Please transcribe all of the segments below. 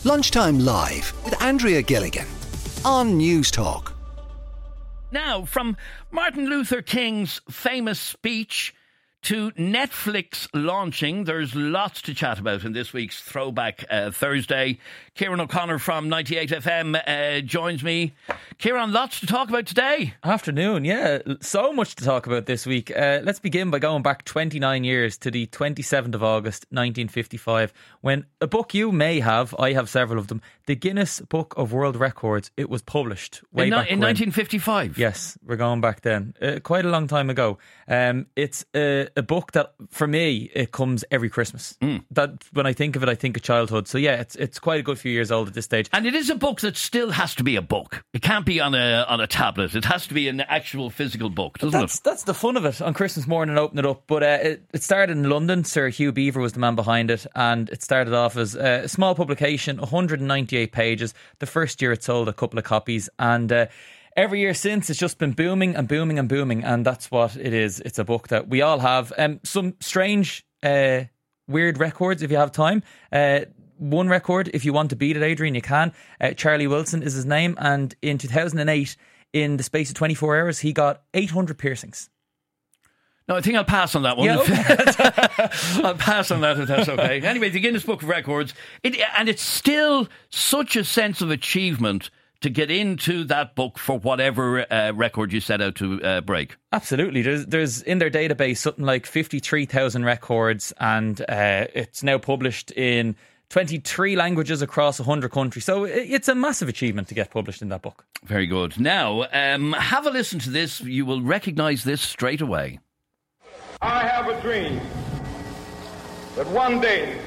Lunchtime Live with Andrea Gilligan on News Talk. Now, from Martin Luther King's famous speech to Netflix launching, there's lots to chat about in this week's Throwback Thursday. Kieran O'Connor from 98 FM joins me. Kieran, lots to talk about today. Afternoon, yeah. So much to talk about this week. Let's begin by going back 29 years to the 27th of August 1955, when a book you may have, I have several of them, the Guinness Book of World Records, it was published in 1955? Yes, we're going back then. Quite a long time ago. It's a book that, for me, it comes every Christmas. That when I think of it, I think of childhood. So yeah, it's quite a good few years old at this stage. And it is a book that still has to be a book. It can't be on a tablet. It has to be an actual physical book, doesn't it? That's the fun of it. On Christmas morning, open it up. But it started in London. Sir Hugh Beaver was the man behind it, and it started off as a small publication, 198 pages. The first year it sold a couple of copies, and every year since, it's just been booming and booming and booming, and that's what it is. It's a book that we all have. Some strange, weird records if you have time. One record, if you want to beat it, Adrian, you can. Charlie Wilson is his name, and in 2008, in the space of 24 hours, he got 800 piercings. No, I think I'll pass on that one. Yeah, okay. I'll pass on that if that's okay. Anyway, the Guinness Book of Records, and it's still such a sense of achievement to get into that book for whatever record you set out to break. Absolutely. There's in their database something like 53,000 records, and it's now published in 23 languages across 100 countries. So it's a massive achievement to get published in that book. Very good. Now, have a listen to this. You will recognise this straight away. I have a dream that one day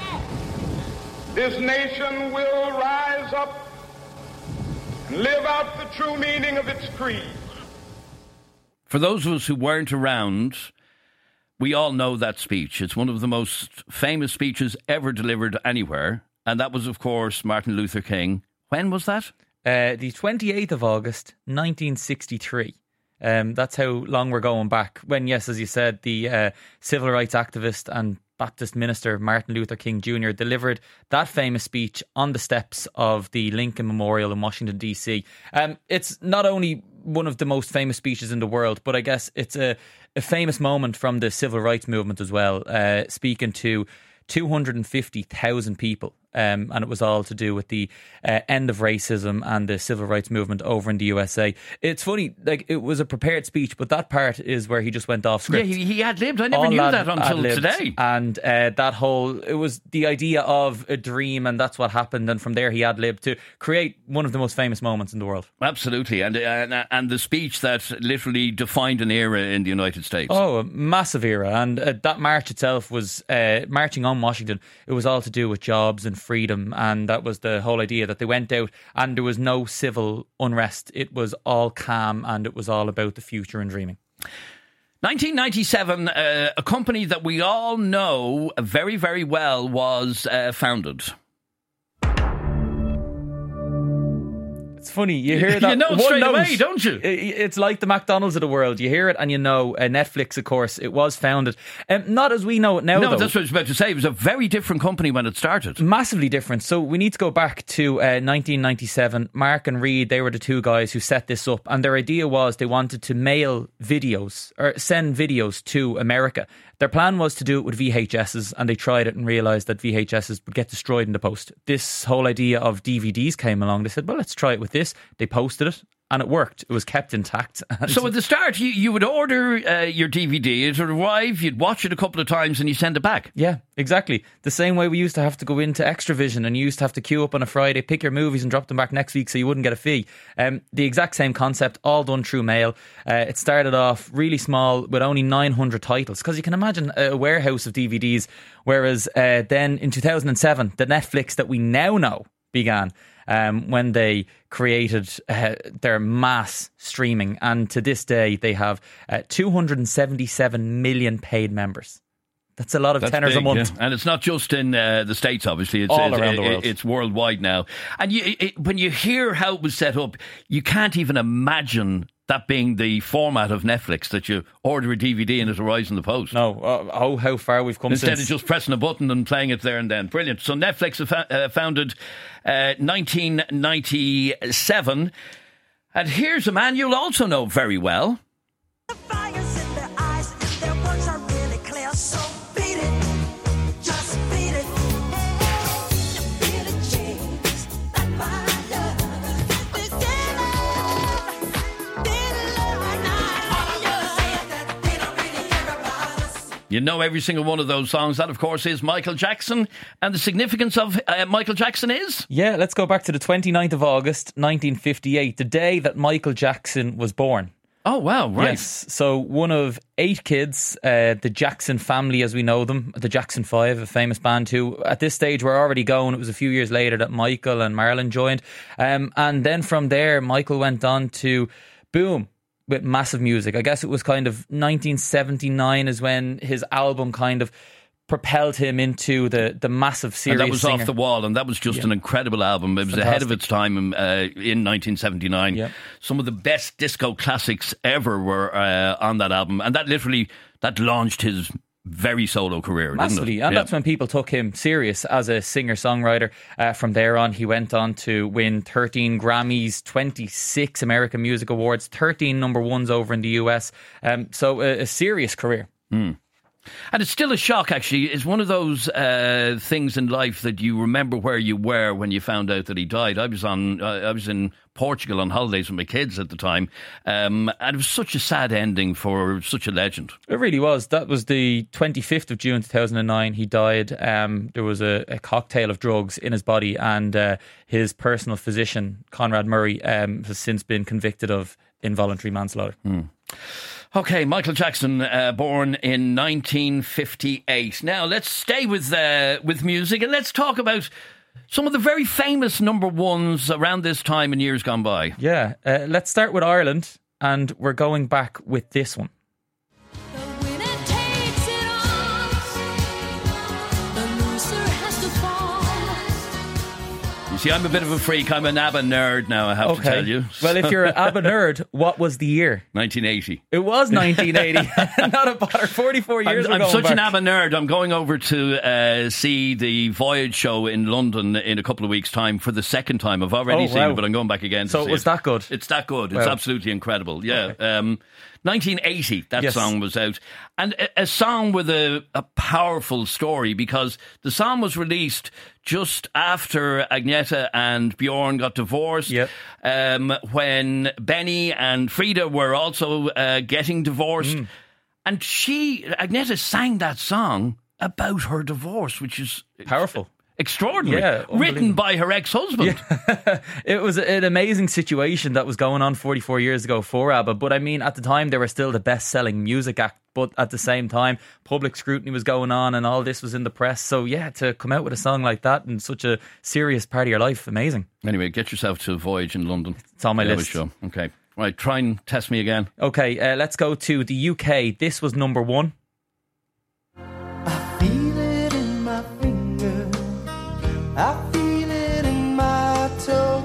this nation will rise up and live out the true meaning of its creed. For those of us who weren't around, we all know that speech. It's one of the most famous speeches ever delivered anywhere. And that was, of course, Martin Luther King. When was that? The 28th of August, 1963. That's how long we're going back. When, yes, as you said, the civil rights activist and Baptist minister Martin Luther King Jr. delivered that famous speech on the steps of the Lincoln Memorial in Washington, D.C. It's not only one of the most famous speeches in the world, but I guess it's a famous moment from the civil rights movement as well, speaking to 250,000 people. And it was all to do with the end of racism and the civil rights movement over in the USA. It's funny, like, it was a prepared speech, but that part is where he just went off script. Yeah, he ad-libbed. I never knew that until today. And that whole, it was the idea of a dream, and that's what happened. And from there, he ad-libbed to create one of the most famous moments in the world. Absolutely. And the speech that literally defined an era in the United States. Oh, a massive era. And that march itself was marching on Washington. It was all to do with jobs and freedom, and that was the whole idea, that they went out and there was no civil unrest. It was all calm, and it was all about the future and dreaming. 1997, a company that we all know very, very well was founded. It's funny, you hear that. You know it straight away, don't you? It's like the McDonald's of the world. You hear it and you know. Netflix, of course, it was founded. Not as we know it now, no, though. That's what I was about to say. It was a very different company when it started. Massively different. So we need to go back to 1997. Mark and Reed, they were the two guys who set this up. And their idea was they wanted to mail videos, or send videos to America. Their plan was to do it with VHSs, and they tried it and realised that VHSs would get destroyed in the post. This whole idea of DVDs came along. They said, well, let's try it with this. They posted it, and it worked. It was kept intact. So at the start, you would order your DVD, it would arrive, you'd watch it a couple of times, and you send it back. Yeah, exactly. The same way we used to have to go into Extravision, and you used to have to queue up on a Friday, pick your movies and drop them back next week so you wouldn't get a fee. The exact same concept, all done through mail. It started off really small with only 900 titles, because you can imagine a warehouse of DVDs, whereas then in 2007, the Netflix that we now know began. When they created their mass streaming. And to this day, they have 277 million paid members. That's a lot of tenors a month. Yeah. And it's not just in the States, obviously. It's all around the world. It's worldwide now. And when you hear how it was set up, you can't even imagine That being the format of Netflix, that you order a DVD and it arrives in the post. No, how far we've come Instead since. of just pressing a button and playing it there and then. Brilliant. So Netflix founded 1997. And here's a man you'll also know very well. The fires in their eyes, their words are really clear. So beat it, just beat it. Beat it, Jesus, like my love. Beat it, like You know every single one of those songs. That, of course, is Michael Jackson. And the significance of Michael Jackson is? Yeah, let's go back to the 29th of August, 1958, the day that Michael Jackson was born. Oh, wow, right. Yes, so one of 8 kids, the Jackson family as we know them, the Jackson 5, a famous band who at this stage were already going. It was a few years later that Michael and Marilyn joined. And then from there, Michael went on to boom with massive music. I guess it was kind of 1979 is when his album kind of propelled him into the massive serious And that was singer. Off the Wall, and that was just an incredible album. It was ahead of its time in 1979. Yep. Some of the best disco classics ever were on that album, and that launched his very solo career, Massively, didn't it? and that's when people took him serious as a singer-songwriter. From there on, he went on to win 13 Grammys, 26 American Music Awards, 13 number ones over in the US. So a serious career. And it's still a shock, actually. It's one of those things in life that you remember where you were when you found out that he died. I was in Portugal on holidays with my kids at the time, and it was such a sad ending for such a legend. It really was. That was the 25th of June 2009. He died. There was a cocktail of drugs in his body, and his personal physician, Conrad Murray, has since been convicted of involuntary manslaughter. Okay, Michael Jackson, born in 1958. Now, let's stay with music, and let's talk about some of the very famous number ones around this time in years gone by. Yeah, let's start with Ireland, and we're going back with this one. The winner takes it all. The loser has to fall. You see, I'm a bit of a freak. I'm an ABBA nerd now, I have to tell you. Well, if you're an ABBA nerd, what was the year? 1980. It was 1980. Not a bother. 44 years ago. I'm such an ABBA nerd. I'm going over to see the Voyage show in London in a couple of weeks' time for the second time. I've already seen it, but I'm going back again to see it was that good? It's that good. It's absolutely incredible. Yeah. Okay. 1980, that song was out. And a song with a powerful story, because the song was released just after Agneta and Bjorn got divorced, when Benny and Frida were also getting divorced. And Agneta sang that song about her divorce, which is powerful. Extraordinary. Yeah, written by her ex-husband. Yeah. It was an amazing situation that was going on 44 years ago for ABBA. But I mean, at the time, they were still the best-selling music act. But at the same time, public scrutiny was going on and all this was in the press. So yeah, to come out with a song like that in such a serious part of your life, amazing. Anyway, get yourself to a Voyage in London. It's on my list. Show. Okay. Right, try and test me again. Okay, let's go to the UK. This was number 1. I feel it in my finger, I feel it in my toe.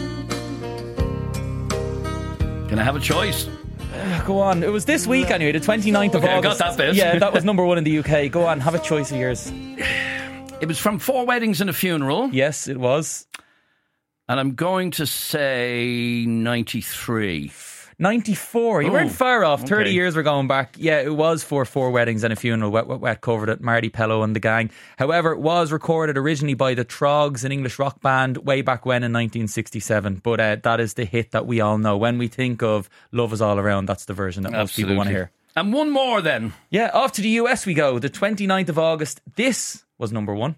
Can I have a choice? Go on. It was this week anyway, the 29th of August. I got that bit. Yeah, that was number 1 in the UK. Go on, have a choice of yours. It was from 4 Weddings and a Funeral. Yes, it was. And I'm going to say 93. 94. You weren't far off. 30 okay. years we're going back. Yeah, it was for 4 Weddings and a Funeral. Wet, Wet, Wet covered it. Marty Pellow and the gang. However, it was recorded originally by the Trogs, an English rock band, way back when in 1967. But that is the hit that we all know. When we think of Love Is All Around, that's the version that most people want to hear. And one more then. Yeah, off to the US we go. The 29th of August. This was number 1.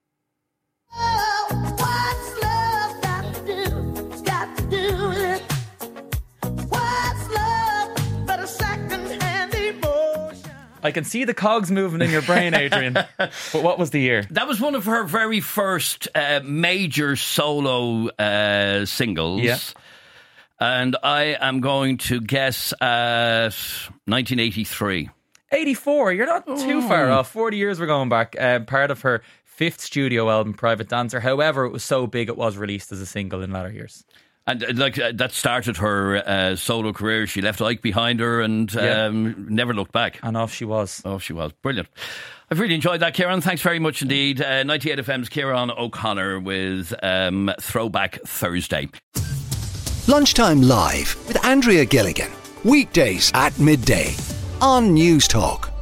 What's love got to do? It's got to do with it. What's love but a second-hand emotion? I can see the cogs moving in your brain, Adrian. But what was the year? That was one of her very first major solo singles. Yeah. And I am going to guess at 1983. 84. You're not too far off. 40 years we're going back. Part of her 5th studio album, Private Dancer. However, it was so big it was released as a single in latter years. And that started her solo career. She left Ike behind her and never looked back. And off she was. Brilliant. I've really enjoyed that, Kieran. Thanks very much indeed. 98 FM's Kieran O'Connor with Throwback Thursday. Lunchtime Live with Andrea Gilligan. Weekdays at midday on News Talk.